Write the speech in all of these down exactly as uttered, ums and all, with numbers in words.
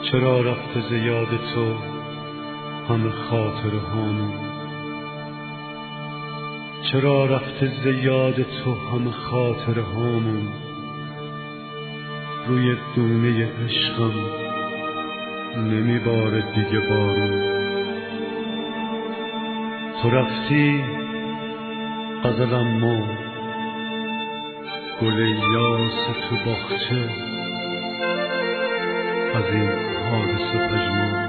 چرا رفته ز یاد تو همه خاطره هامون؟ چرا رفته ز یاد تو همه خاطره هامون؟ روی دونه عشقم نمیباره دیگه بارون. تو رفتی غزلم مرد، گل یاس تو باغچه از این حادثه پژمرد.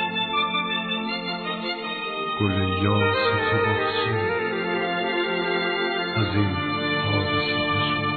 گل یاس تو باغچه از این حادثه پژمرد.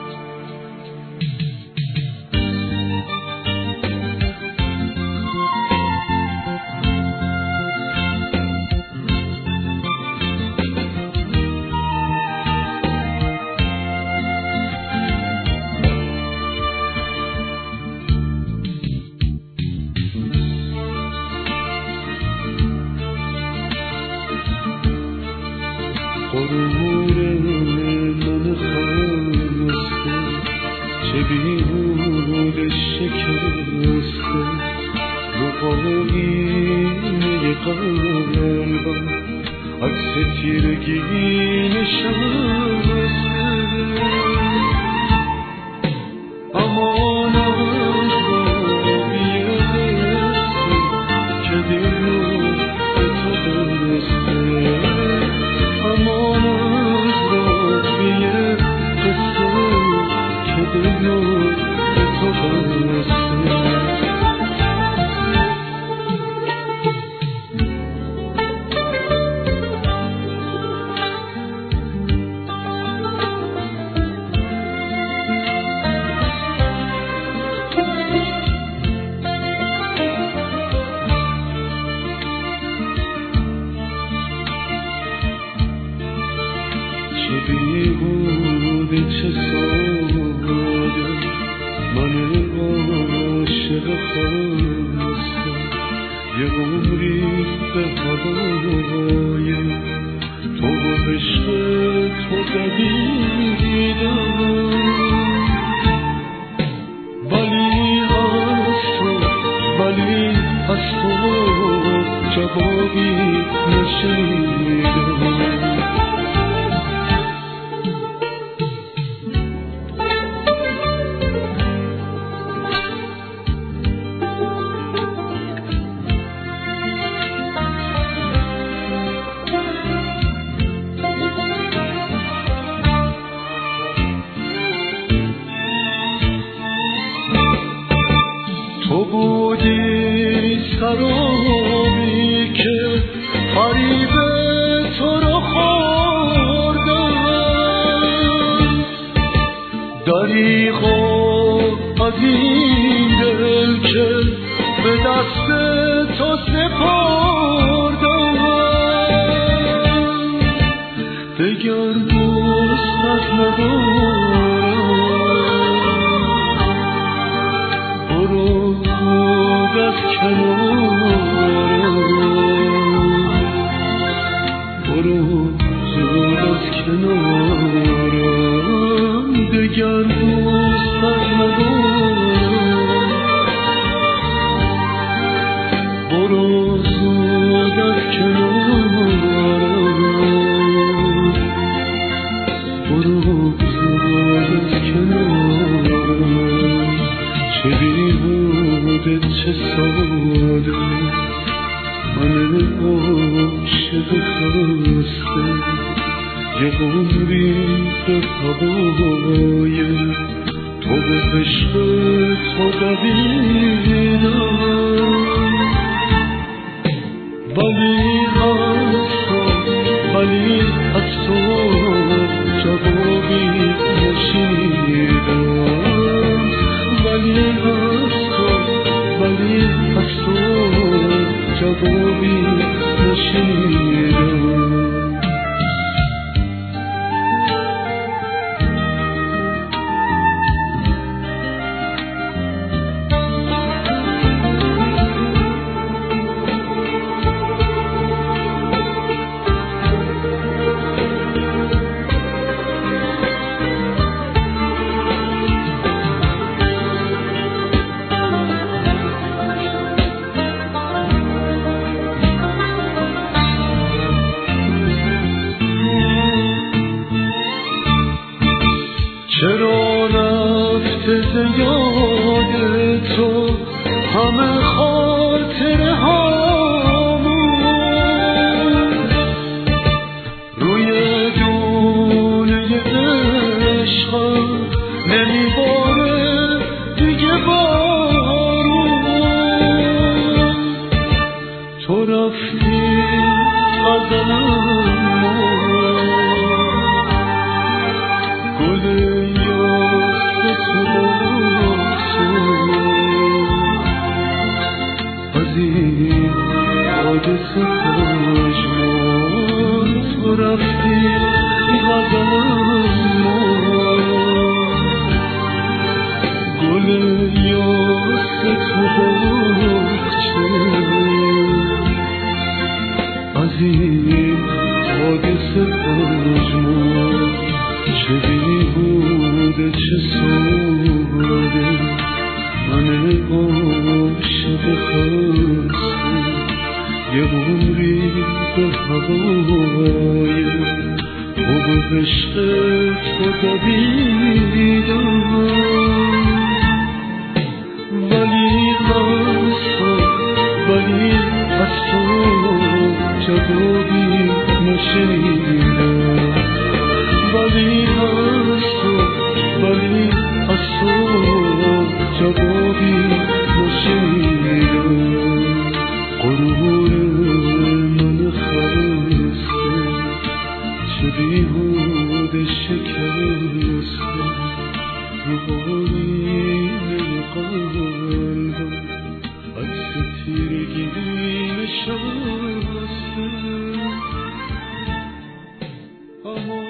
غرور من خسته چه بیهوده شکسته، رو آینه قلبم عکس تیرگی نشسته. امان از بابی قصه که دل رو به تو بسته. امان از بابی قصه که دل رو به تو بسته. چه بیهوده چه ساده من عاشق خسته، یه عمری به هوای تو و عشق تو دویدم. ولی از تو ولی از تو جوابی نشنیدم. تو بودی سرابی که فریب تو رو خوردم، دریغا از این دل که به دست تو سپردم. دگر دوستت ندارم، برو زود از کنارم، برو زود از کنارم. دگر دوستت ندارم، برو زود از کنارم، برو زود از کنارم. چه بیهوده چه ساده من عاشق خسته، یه عمری به هوای تو و عشق تو دویدم. ولی از تو ولی از تو جوابی نشنیدم. ولی از تو ولی از تو جوابی نشنیدم. چرا رفته ز یاد تو همه خاطره هامون روی دونه عشقم نمیباره دیگه بارون تو رفتی غزلم گل یاد تو از این حادثه پژمان تو رفتی غزلم گل یاد تو از این حادثه پژمان چه بیهوده چه سوده همه عاشق خسته یه عمری به هوای حب و عشق تو دویدم ولی از تو ولی از تو جوابی نشنیدم ولی از تو ولی از تو جوابی نشنیدم غرور من خسته چه بیهوده شکسته رو آینه قلبم عکس تیرگی نشسته